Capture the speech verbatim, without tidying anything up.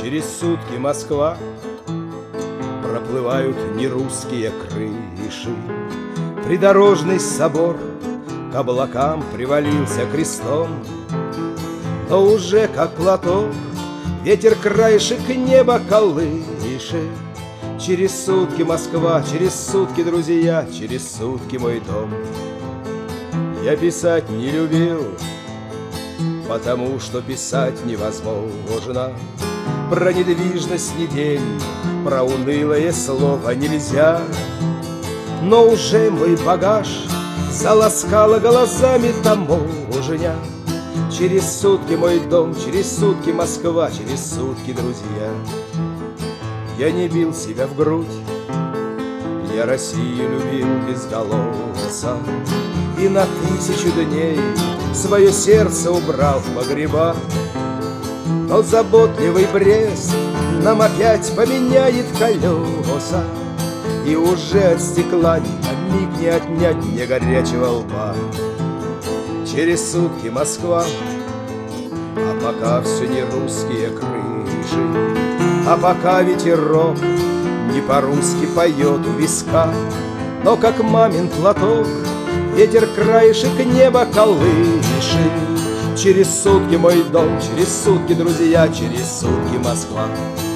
Через сутки Москва, проплывают нерусские крыши. Придорожный собор к облакам привалился крестом, но уже как платок ветер краешек неба колышет. Через сутки Москва, через сутки друзья, через сутки мой дом. Я писать не любил, потому что писать невозможно. Про недвижность недель, про унылое слово нельзя. Но уже мой багаж заласкала глазами таможня. Через сутки мой дом, через сутки Москва, через сутки друзья. Я не бил себя в грудь, я Россию любил без голоса. И на тысячу дней свое сердце убрал в погреба. Но заботливый Брест нам опять поменяет колеса, и уже от стекла ни на миг не отнять мне горячего лба. Через сутки Москва, а пока все не русские крыши, а пока ветерок не по-русски поет у виска, но как мамин платок ветер краешек неба колышет. Через сутки мой дом, через сутки друзья, через сутки Москва.